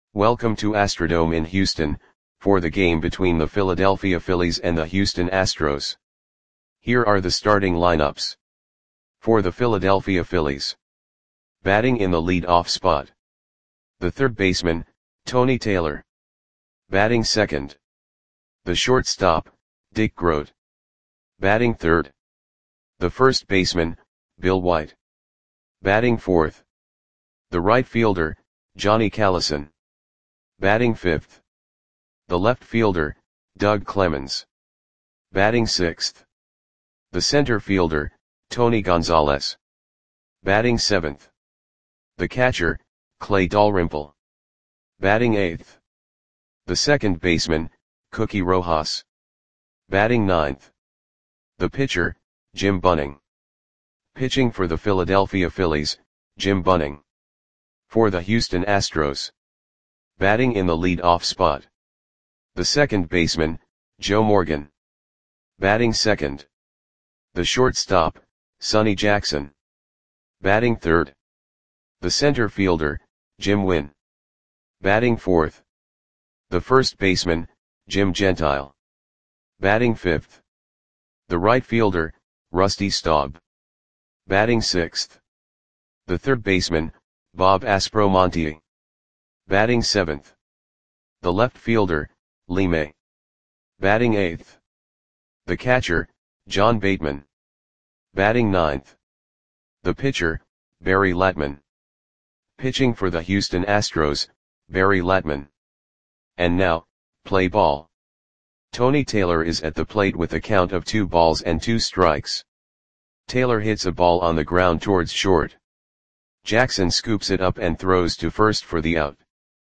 Welcome to Astrodome in Houston, for the game between the Philadelphia Phillies and the Houston Astros. Here are the starting lineups. For the Philadelphia Phillies. Batting in the lead-off spot. The third baseman, Tony Taylor. Batting second. The shortstop, Dick Groat. Batting third. The first baseman, Bill White. Batting fourth. The right fielder, Johnny Callison. Batting fifth. The left fielder, Doug Clemens. Batting sixth. The center fielder, Tony Gonzalez. Batting seventh. The catcher, Clay Dalrymple. Batting eighth. The second baseman, Cookie Rojas. Batting ninth. The pitcher, Jim Bunning. Pitching for the Philadelphia Phillies, Jim Bunning. For the Houston Astros. Batting in the lead-off spot. The second baseman, Joe Morgan. Batting second. The shortstop, Sonny Jackson. Batting third. The center fielder, Jim Wynn. Batting fourth. The first baseman, Jim Gentile. Batting fifth. The right fielder, Rusty Staub. Batting sixth. The third baseman, Bob Aspromonte. Batting seventh. The left fielder, Lee May. Batting eighth. The catcher, John Bateman. Batting ninth. The pitcher, Barry Latman. Pitching for the Houston Astros, Barry Latman. And now, play ball. Tony Taylor is at the plate with a count of 2 balls and 2 strikes. Taylor hits a ball on the ground towards short. Jackson scoops it up and throws to first for the out.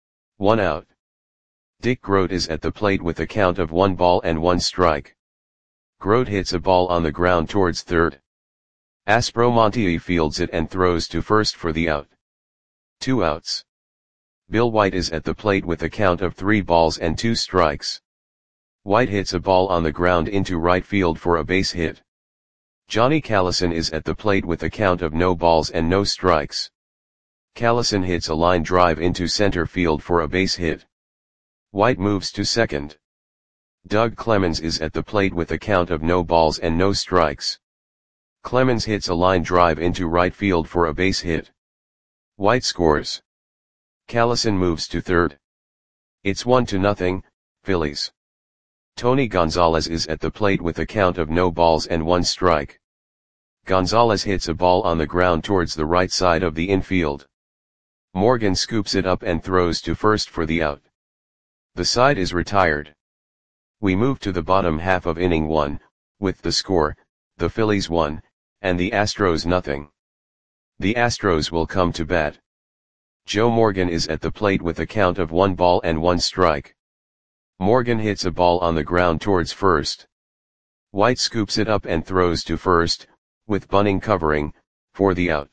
1 out. Dick Groat is at the plate with a count of 1 ball and 1 strike. Groat hits a ball on the ground towards third. Aspromonte fields it and throws to first for the out. 2 outs. Bill White is at the plate with a count of 3 balls and 2 strikes. White hits a ball on the ground into right field for a base hit. Johnny Callison is at the plate with a count of no balls and no strikes. Callison hits a line drive into center field for a base hit. White moves to second. Doug Clemens is at the plate with a count of no balls and no strikes. Clemens hits a line drive into right field for a base hit. White scores. Callison moves to third. It's 1-0, Phillies. Tony Gonzalez is at the plate with a count of no balls and 1 strike. Gonzalez hits a ball on the ground towards the right side of the infield. Morgan scoops it up and throws to first for the out. The side is retired. We move to the bottom half of inning 1, with the score, the Phillies 1, and the Astros 0. The Astros will come to bat. Joe Morgan is at the plate with a count of 1 ball and 1 strike. Morgan hits a ball on the ground towards first. White scoops it up and throws to first, with Bunning covering, for the out.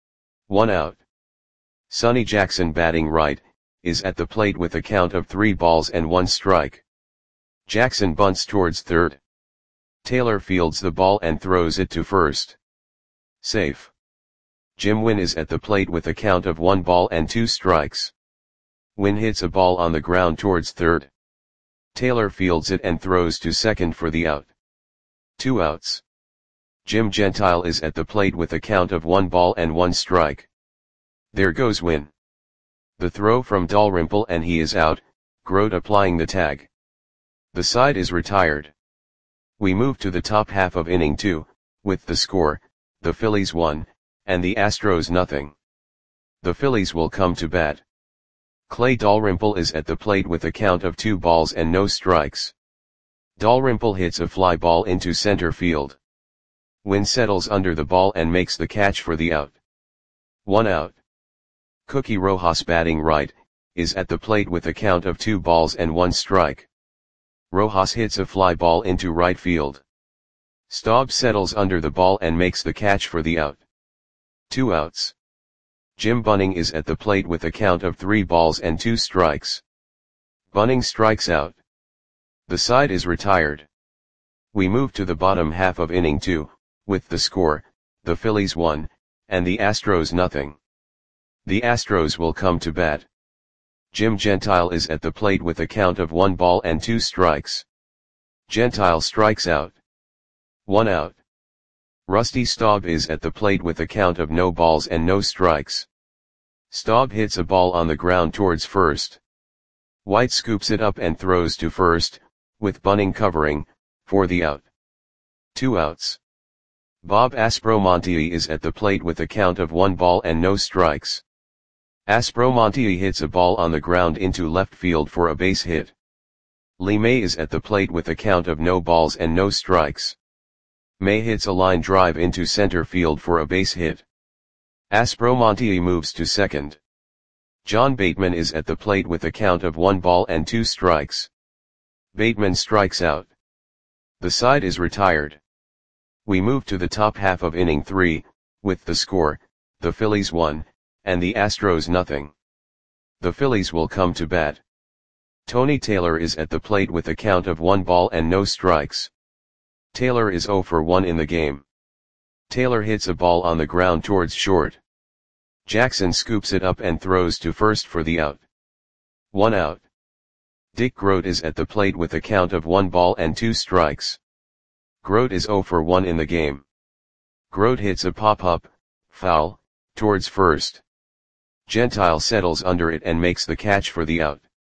1 out. Sonny Jackson batting right, is at the plate with a count of 3 balls and 1 strike. Jackson bunts towards third. Taylor fields the ball and throws it to first. Safe. Jim Wynn is at the plate with a count of 1 ball and 2 strikes. Wynn hits a ball on the ground towards third. Taylor fields it and throws to second for the out. 2 outs. Jim Gentile is at the plate with a count of 1 ball and 1 strike. There goes Wynn. The throw from Dalrymple and he is out, Groat applying the tag. The side is retired. We move to the top half of inning 2, with the score, the Phillies 1, and the Astros 0. The Phillies will come to bat. Clay Dalrymple is at the plate with a count of 2 balls and no strikes. Dalrymple hits a fly ball into center field. Wynn settles under the ball and makes the catch for the out. 1 out. Cookie Rojas batting right, is at the plate with a count of 2 balls and 1 strike. Rojas hits a fly ball into right field. Staub settles under the ball and makes the catch for the out. 2 outs. Jim Bunning is at the plate with a count of 3 balls and 2 strikes. Bunning strikes out. The side is retired. We move to the bottom half of inning 2, with the score, the Phillies 1, and the Astros 0. The Astros will come to bat. Jim Gentile is at the plate with a count of 1 ball and 2 strikes. Gentile strikes out. 1 out. Rusty Staub is at the plate with a count of no balls and no strikes. Staub hits a ball on the ground towards first. White scoops it up and throws to first, with Bunning covering, for the out. 2 outs. Bob Aspromonte is at the plate with a count of 1 ball and no strikes. Aspromonte hits a ball on the ground into left field for a base hit. Lee May is at the plate with a count of no balls and no strikes. May hits a line drive into center field for a base hit. Aspromonte moves to second. John Bateman is at the plate with a count of 1 ball and 2 strikes. Bateman strikes out. The side is retired. We move to the top half of inning 3, with the score, the Phillies 1, and the Astros nothing. The Phillies will come to bat. Tony Taylor is at the plate with a count of 1 ball and no strikes. Taylor is 0 for 1 in the game. Taylor hits a ball on the ground towards short. Jackson scoops it up and throws to first for the out. 1 out. Dick Groat is at the plate with a count of 1 ball and 2 strikes. Groat is 0 for 1 in the game. Groat hits a pop-up, foul, towards first. Gentile settles under it and makes the catch for the out.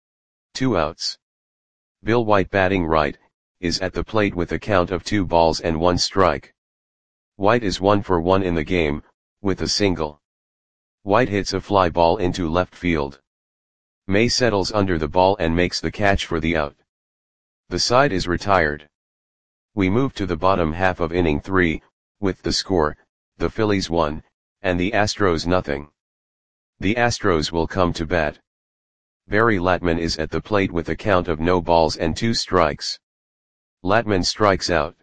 2 outs. Bill White, batting right, is at the plate with a count of 2 balls and 1 strike. White is 1 for 1 in the game, with a single. White hits a fly ball into left field. May settles under the ball and makes the catch for the out. The side is retired. We move to the bottom half of inning 3, with the score, the Phillies 1, and the Astros nothing. The Astros will come to bat. Barry Latman is at the plate with a count of no balls and 2 strikes. Latman strikes out.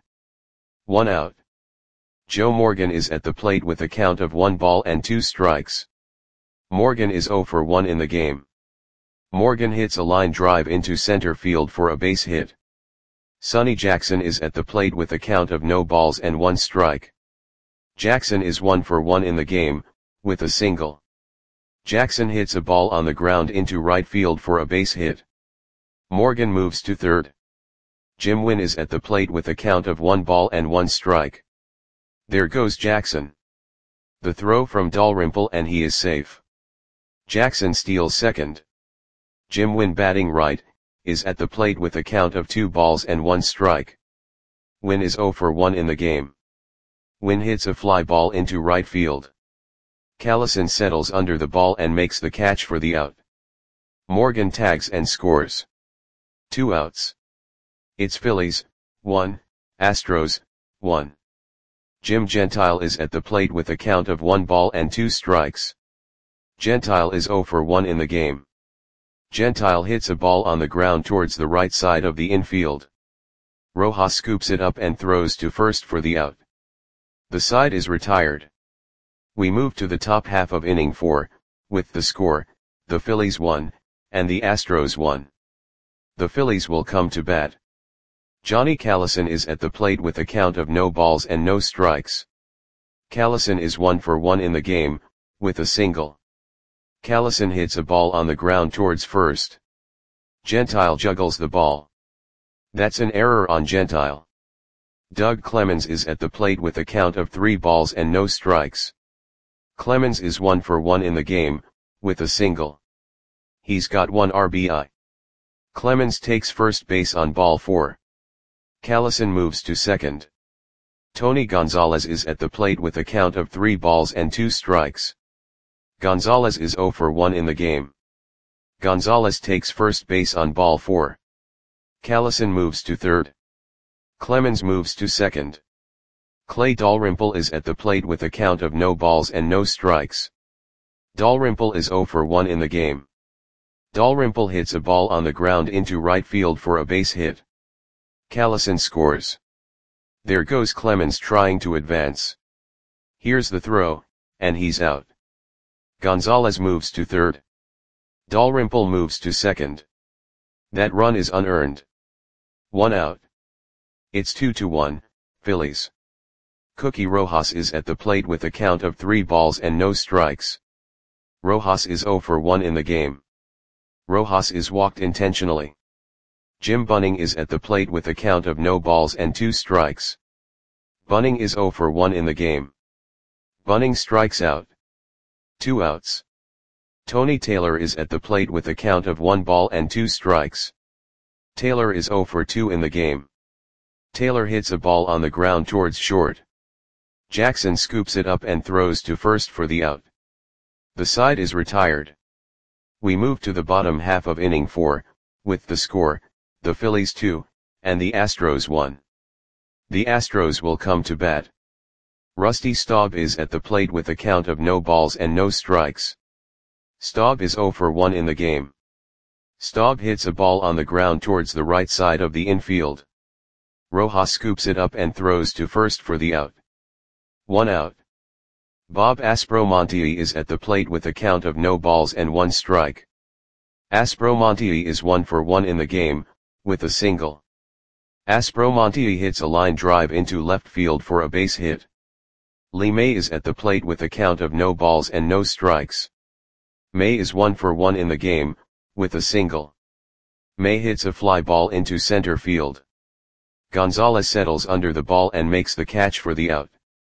1 out. Joe Morgan is at the plate with a count of 1 ball and 2 strikes. Morgan is 0 for 1 in the game. Morgan hits a line drive into center field for a base hit. Sonny Jackson is at the plate with a count of no balls and 1 strike. Jackson is 1 for 1 in the game, with a single. Jackson hits a ball on the ground into right field for a base hit. Morgan moves to third. Jim Wynn is at the plate with a count of 1 ball and 1 strike. There goes Jackson. The throw from Dalrymple and he is safe. Jackson steals second. Jim Wynn, batting right, is at the plate with a count of 2 balls and 1 strike. Wynn is 0 for 1 in the game. Wynn hits a fly ball into right field. Callison settles under the ball and makes the catch for the out. Morgan tags and scores. 2 outs. It's Phillies, 1, Astros, 1. Jim Gentile is at the plate with a count of 1 ball and 2 strikes. Gentile is 0 for 1 in the game. Gentile hits a ball on the ground towards the right side of the infield. Rojas scoops it up and throws to first for the out. The side is retired. We move to the top half of inning 4, with the score, the Phillies 1, and the Astros 1. The Phillies will come to bat. Johnny Callison is at the plate with a count of no balls and no strikes. Callison is 1 for 1 in the game, with a single. Callison hits a ball on the ground towards first. Gentile juggles the ball. That's an error on Gentile. Doug Clemens is at the plate with a count of 3 balls and no strikes. Clemens is 1 for 1 in the game, with a single. He's got 1 RBI. Clemens takes first base on ball 4. Callison moves to second. Tony Gonzalez is at the plate with a count of 3 balls and 2 strikes. Gonzalez is 0 for 1 in the game. Gonzalez takes first base on ball 4. Callison moves to third. Clemens moves to second. Clay Dalrymple is at the plate with a count of no balls and no strikes. Dalrymple is 0 for 1 in the game. Dalrymple hits a ball on the ground into right field for a base hit. Callison scores. There goes Clemens trying to advance. Here's the throw, and he's out. Gonzalez moves to third. Dalrymple moves to second. That run is unearned. 1 out. It's 2-1, Phillies. Cookie Rojas is at the plate with a count of 3 balls and no strikes. Rojas is 0 for 1 in the game. Rojas is walked intentionally. Jim Bunning is at the plate with a count of no balls and 2 strikes. Bunning is 0 for 1 in the game. Bunning strikes out. 2 outs. Tony Taylor is at the plate with a count of 1 ball and 2 strikes. Taylor is 0 for 2 in the game. Taylor hits a ball on the ground towards short. Jackson scoops it up and throws to first for the out. The side is retired. We move to the bottom half of inning 4, with the score, the Phillies 2, and the Astros 1. The Astros will come to bat. Rusty Staub is at the plate with a count of no balls and no strikes. Staub is 0 for 1 in the game. Staub hits a ball on the ground towards the right side of the infield. Rojas scoops it up and throws to first for the out. 1 out. Bob Aspromonte is at the plate with a count of no balls and 1 strike. Aspromonte is 1 for 1 in the game, with a single. Aspromonte hits a line drive into left field for a base hit. Lee May is at the plate with a count of no balls and no strikes. May is 1 for 1 in the game, with a single. May hits a fly ball into center field. Gonzalez settles under the ball and makes the catch for the out.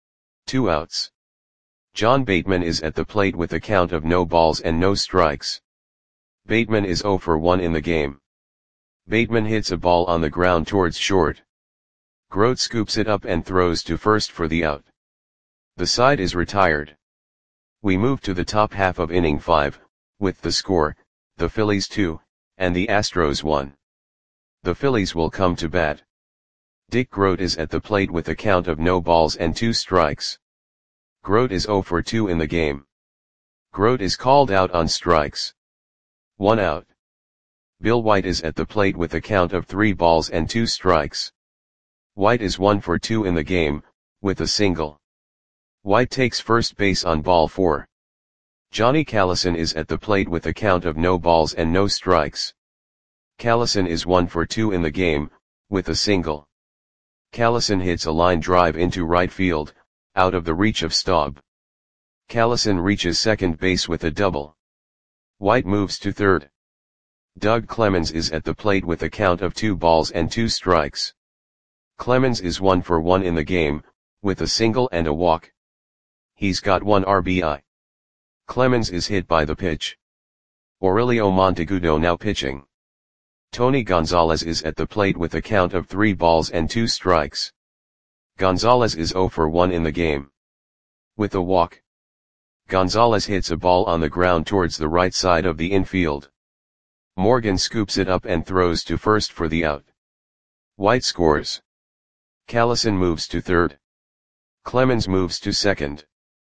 2 outs. John Bateman is at the plate with a count of no balls and no strikes. Bateman is 0 for 1 in the game. Bateman hits a ball on the ground towards short. Grote scoops it up and throws to first for the out. The side is retired. We move to the top half of inning 5, with the score, the Phillies 2, and the Astros 1. The Phillies will come to bat. Dick Grote is at the plate with a count of no balls and 2 strikes. Grote is 0 for 2 in the game. Grote is called out on strikes. 1 out. Bill White is at the plate with a count of 3 balls and 2 strikes. White is 1 for 2 in the game, with a single. White takes first base on ball 4. Johnny Callison is at the plate with a count of no balls and no strikes. Callison is 1 for 2 in the game, with a single. Callison hits a line drive into right field, out of the reach of Staub. Callison reaches second base with a double. White moves to third. Doug Clemens is at the plate with a count of 2 balls and 2 strikes. Clemens is 1 for 1 in the game, with a single and a walk. He's got 1 RBI. Clemens is hit by the pitch. Aurelio Monteagudo now pitching. Tony Gonzalez is at the plate with a count of 3 balls and 2 strikes. Gonzalez is 0 for 1 in the game. With a walk. Gonzalez hits a ball on the ground towards the right side of the infield. Morgan scoops it up and throws to first for the out. White scores. Callison moves to third. Clemens moves to second.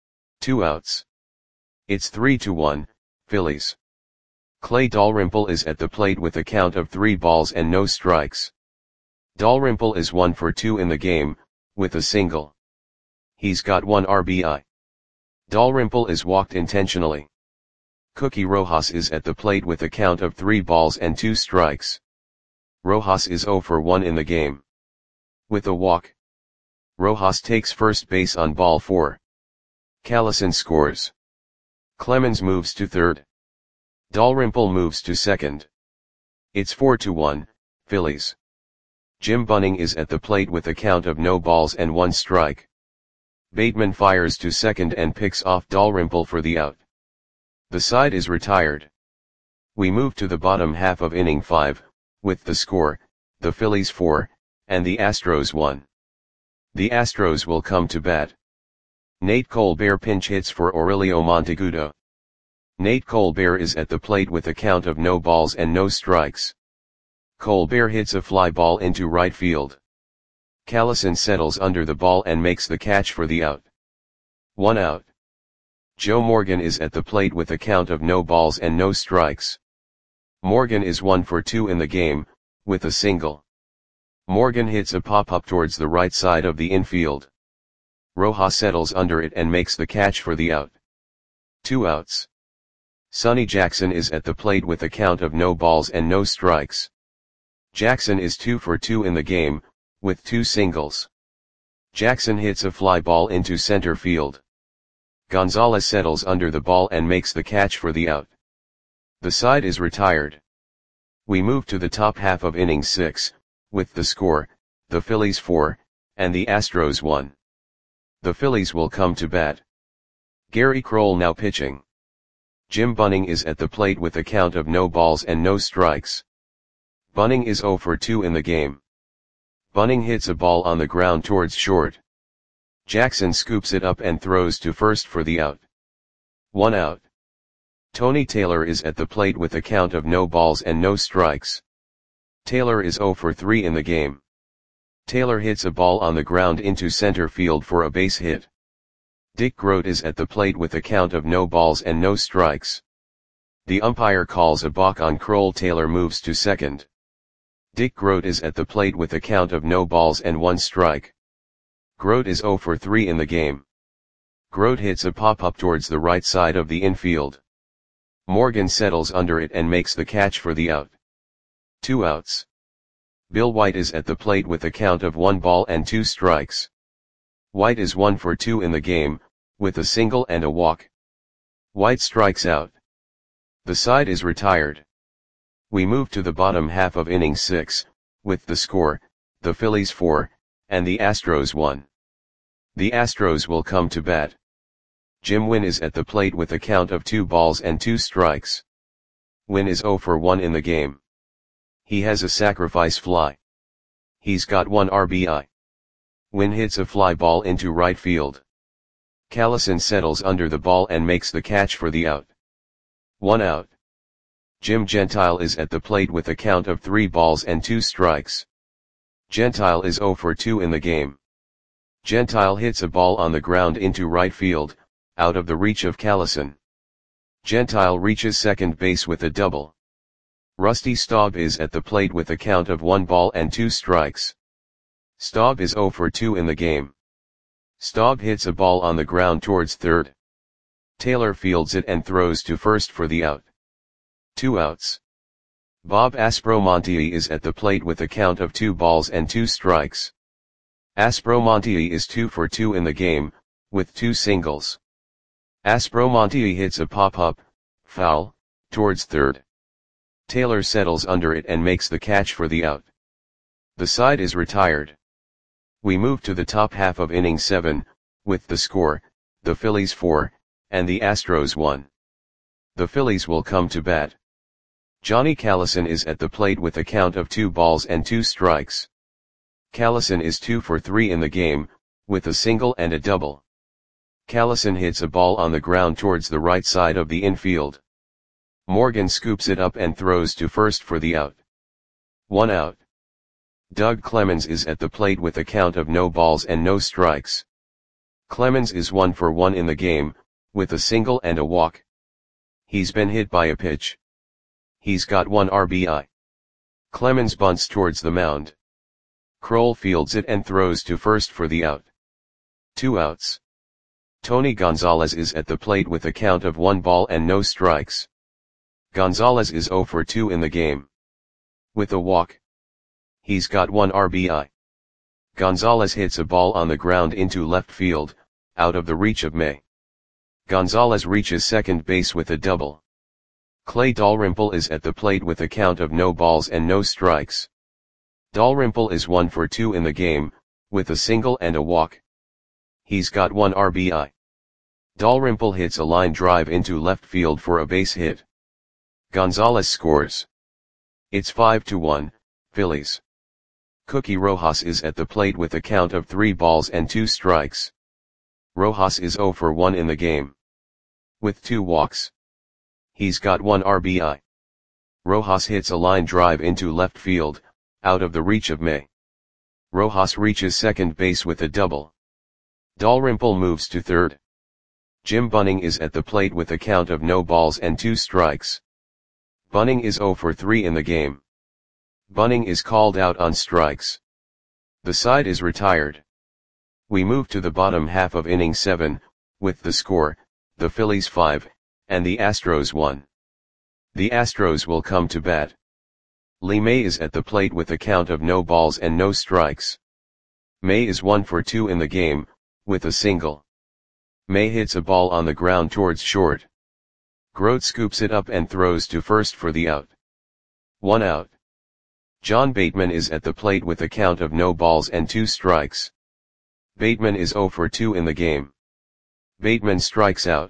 2 outs. It's 3-1, Phillies. Clay Dalrymple is at the plate with a count of 3 balls and no strikes. Dalrymple is 1 for 2 in the game, with a single. He's got 1 RBI. Dalrymple is walked intentionally. Cookie Rojas is at the plate with a count of 3 balls and 2 strikes. Rojas is 0 for 1 in the game. With a walk. Rojas takes first base on ball 4. Callison scores. Clemens moves to third. Dalrymple moves to second. It's 4-1, Phillies. Jim Bunning is at the plate with a count of no balls and 1 strike. Bateman fires to second and picks off Dalrymple for the out. The side is retired. We move to the bottom half of inning 5, with the score, the Phillies 4, and the Astros 1. The Astros will come to bat. Nate Colbert pinch hits for Aurelio Monteagudo. Nate Colbert is at the plate with a count of no balls and no strikes. Colbert hits a fly ball into right field. Callison settles under the ball and makes the catch for the out. 1 out. Joe Morgan is at the plate with a count of no balls and no strikes. Morgan is 1 for 2 in the game, with a single. Morgan hits a pop-up towards the right side of the infield. Rojas settles under it and makes the catch for the out. 2 outs. Sonny Jackson is at the plate with a count of no balls and no strikes. Jackson is 2 for 2 in the game, with 2 singles. Jackson hits a fly ball into center field. Gonzalez settles under the ball and makes the catch for the out. The side is retired. We move to the top half of innings 6, with the score, the Phillies 4, and the Astros 1. The Phillies will come to bat. Gary Kroll now pitching. Jim Bunning is at the plate with a count of no balls and no strikes. Bunning is 0 for 2 in the game. Bunning hits a ball on the ground towards short. Jackson scoops it up and throws to first for the out. 1 out. Tony Taylor is at the plate with a count of no balls and no strikes. Taylor is 0 for 3 in the game. Taylor hits a ball on the ground into center field for a base hit. Dick Groat is at the plate with a count of no balls and no strikes. The umpire calls a balk on Kroll. Taylor moves to second. Dick Groat is at the plate with a count of no balls and 1 strike. Groat is 0 for 3 in the game. Groat hits a pop-up towards the right side of the infield. Morgan settles under it and makes the catch for the out. 2 outs. Bill White is at the plate with a count of 1 ball and 2 strikes. White is 1 for 2 in the game, with a single and a walk. White strikes out. The side is retired. We move to the bottom half of inning 6, with the score, the Phillies 4, and the Astros 1. The Astros will come to bat. Jim Wynn is at the plate with a count of 2 balls and 2 strikes. Wynn is 0 for 1 in the game. He has a sacrifice fly. He's got 1 RBI. Wynn hits a fly ball into right field. Callison settles under the ball and makes the catch for the out. 1 out. Jim Gentile is at the plate with a count of 3 balls and 2 strikes. Gentile is 0 for 2 in the game. Gentile hits a ball on the ground into right field, out of the reach of Callison. Gentile reaches second base with a double. Rusty Staub is at the plate with a count of 1 ball and 2 strikes. Staub is 0 for 2 in the game. Staub hits a ball on the ground towards third. Taylor fields it and throws to first for the out. 2 outs. Bob Aspromonte is at the plate with a count of 2 balls and 2 strikes. Aspromonte is 2 for 2 in the game, with 2 singles. Aspromonte hits a pop-up, foul, towards third. Taylor settles under it and makes the catch for the out. The side is retired. We move to the top half of inning 7, with the score, the Phillies 4, and the Astros 1. The Phillies will come to bat. Johnny Callison is at the plate with a count of 2 balls and 2 strikes. Callison is 2 for 3 in the game, with a single and a double. Callison hits a ball on the ground towards the right side of the infield. Morgan scoops it up and throws to first for the out. 1 out. Doug Clemens is at the plate with a count of no balls and no strikes. Clemens is 1 for 1 in the game, with a single and a walk. He's been hit by a pitch. He's got 1 RBI. Clemens bunts towards the mound. Kroll fields it and throws to first for the out. 2 outs. Tony Gonzalez is at the plate with a count of 1 ball and no strikes. Gonzalez is 0 for 2 in the game. With a walk. He's got 1 RBI. Gonzalez hits a ball on the ground into left field, out of the reach of May. Gonzalez reaches second base with a double. Clay Dalrymple is at the plate with a count of no balls and no strikes. Dalrymple is 1 for 2 in the game, with a single and a walk. He's got 1 RBI. Dalrymple hits a line drive into left field for a base hit. Gonzalez scores. It's 5-1, Phillies. Cookie Rojas is at the plate with a count of 3 balls and 2 strikes. Rojas is 0 for 1 in the game. With 2 walks. He's got 1 RBI. Rojas hits a line drive into left field, out of the reach of May. Rojas reaches second base with a double. Dalrymple moves to third. Jim Bunning is at the plate with a count of no balls and 2 strikes. Bunning is 0 for 3 in the game. Bunning is called out on strikes. The side is retired. We move to the bottom half of inning 7, with the score, the Phillies 5, and the Astros 1. The Astros will come to bat. Lee May is at the plate with a count of no balls and no strikes. May is 1 for 2 in the game, with a single. May hits a ball on the ground towards short. Grote scoops it up and throws to first for the out. 1 out. John Bateman is at the plate with a count of no balls and 2 strikes. Bateman is 0 for 2 in the game. Bateman strikes out.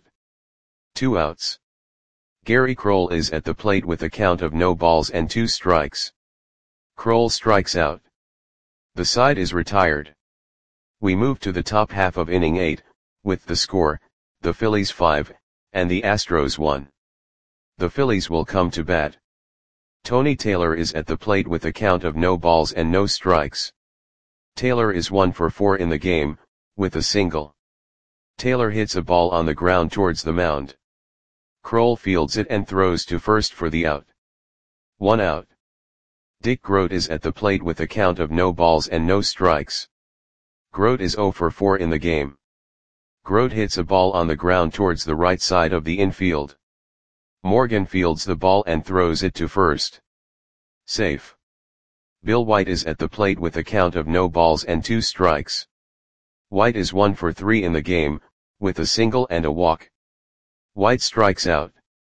2 outs. Gary Kroll is at the plate with a count of no balls and 2 strikes. Kroll strikes out. The side is retired. We move to the top half of inning 8, with the score, the Phillies 5, and the Astros 1. The Phillies will come to bat. Tony Taylor is at the plate with a count of no balls and no strikes. Taylor is 1 for 4 in the game, with a single. Taylor hits a ball on the ground towards the mound. Kroll fields it and throws to first for the out. 1 out. Dick Grote is at the plate with a count of no balls and no strikes. Grote is 0 for 4 in the game. Grote hits a ball on the ground towards the right side of the infield. Morgan fields the ball and throws it to first. Safe. Bill White is at the plate with a count of no balls and 2 strikes. White is 1 for 3 in the game, with a single and a walk. White strikes out.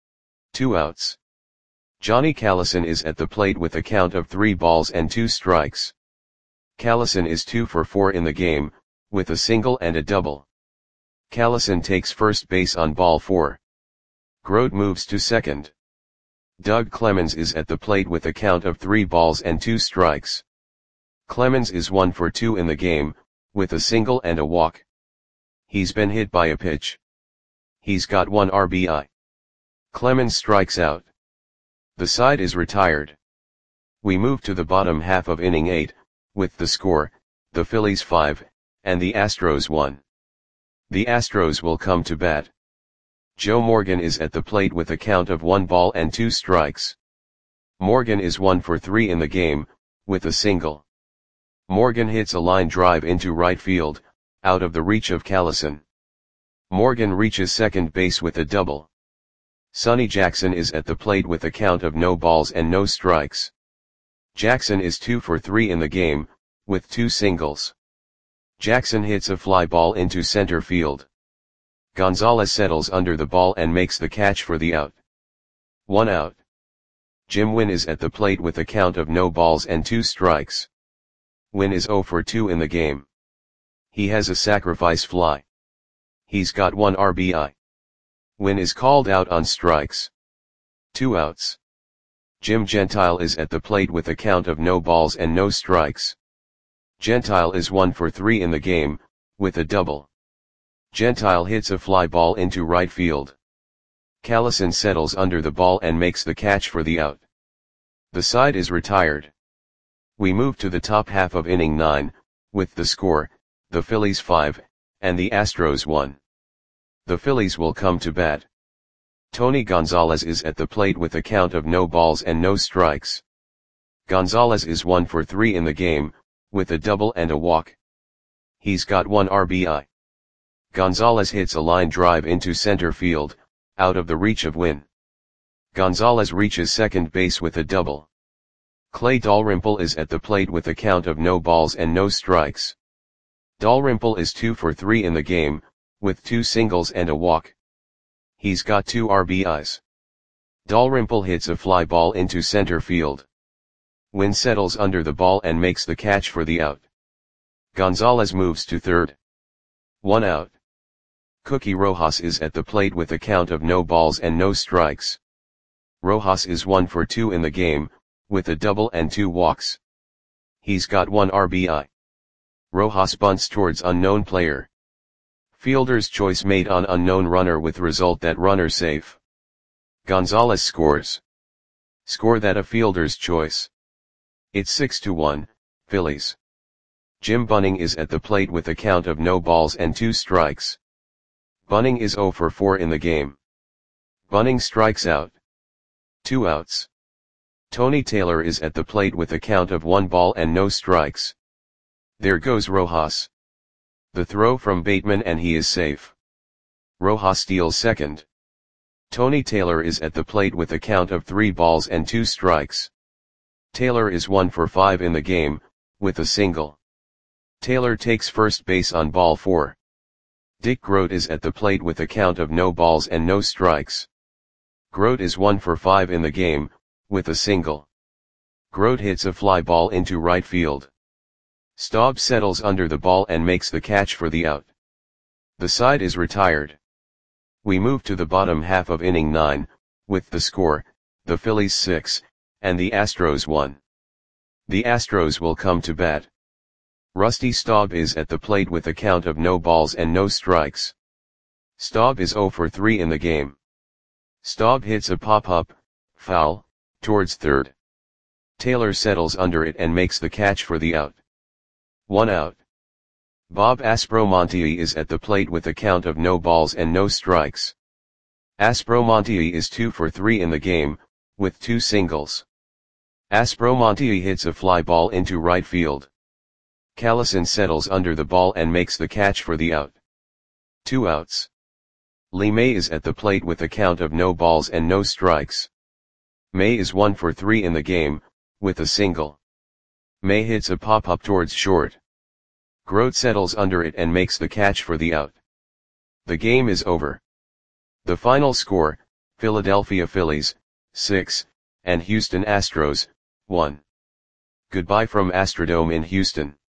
2 outs. Johnny Callison is at the plate with a count of 3 balls and 2 strikes. Callison is 2 for 4 in the game, with a single and a double. Callison takes first base on ball 4. Grote moves to second. Doug Clemens is at the plate with a count of 3 balls and 2 strikes. Clemens is 1 for 2 in the game, with a single and a walk. He's been hit by a pitch. He's got 1 RBI. Clemens strikes out. The side is retired. We move to the bottom half of inning 8, with the score, the Phillies 5, and the Astros 1. The Astros will come to bat. Joe Morgan is at the plate with a count of 1 ball and 2 strikes. Morgan is 1 for 3 in the game, with a single. Morgan hits a line drive into right field, out of the reach of Callison. Morgan reaches second base with a double. Sonny Jackson is at the plate with a count of no balls and no strikes. Jackson is 2 for 3 in the game, with 2 singles. Jackson hits a fly ball into center field. Gonzalez settles under the ball and makes the catch for the out. 1 out. Jim Wynn is at the plate with a count of no balls and 2 strikes. Wynn is 0 for 2 in the game. He has a sacrifice fly. He's got 1 RBI. Wynn is called out on strikes. 2 outs. Jim Gentile is at the plate with a count of no balls and no strikes. Gentile is 1 for 3 in the game, with a double. Gentile hits a fly ball into right field. Callison settles under the ball and makes the catch for the out. The side is retired. We move to the top half of inning 9, with the score, the Phillies 5, and the Astros 1. The Phillies will come to bat. Tony Gonzalez is at the plate with a count of no balls and no strikes. Gonzalez is 1 for 3 in the game, with a double and a walk. He's got 1 RBI. Gonzalez hits a line drive into center field, out of the reach of Wynn. Gonzalez reaches second base with a double. Clay Dalrymple is at the plate with a count of no balls and no strikes. Dalrymple is 2 for 3 in the game, with 2 singles and a walk. He's got 2 RBIs. Dalrymple hits a fly ball into center field. Wynn settles under the ball and makes the catch for the out. Gonzalez moves to third. 1 out. Cookie Rojas is at the plate with a count of no balls and no strikes. Rojas is 1 for 2 in the game, with a double and 2 walks. He's got 1 RBI. Rojas bunts towards unknown player. Fielder's choice made on unknown runner with result that runner safe. Gonzalez scores. Score that a fielder's choice. It's 6-1, Phillies. Jim Bunning is at the plate with a count of no balls and 2 strikes. Bunning is 0 for 4 in the game. Bunning strikes out. 2 outs. Tony Taylor is at the plate with a count of 1 ball and no strikes. There goes Rojas. The throw from Bateman and he is safe. Rojas steals second. Tony Taylor is at the plate with a count of 3 balls and 2 strikes. Taylor is 1 for 5 in the game, with a single. Taylor takes first base on ball 4. Dick Grote is at the plate with a count of no balls and no strikes. Grote is 1 for 5 in the game, with a single. Grote hits a fly ball into right field. Staub settles under the ball and makes the catch for the out. The side is retired. We move to the bottom half of inning 9, with the score, the Phillies 6, and the Astros 1. The Astros will come to bat. Rusty Staub is at the plate with a count of no balls and no strikes. Staub is 0 for 3 in the game. Staub hits a pop-up, foul, towards third. Taylor settles under it and makes the catch for the out. 1 out. Bob Aspromonte is at the plate with a count of no balls and no strikes. Aspromonte is 2 for 3 in the game, with 2 singles. Aspromonte hits a fly ball into right field. Callison settles under the ball and makes the catch for the out. 2 outs. Lee May is at the plate with a count of no balls and no strikes. May is 1 for 3 in the game, with a single. May hits a pop-up towards short. Grote settles under it and makes the catch for the out. The game is over. The final score, Philadelphia Phillies, 6, and Houston Astros, 1. Goodbye from Astrodome in Houston.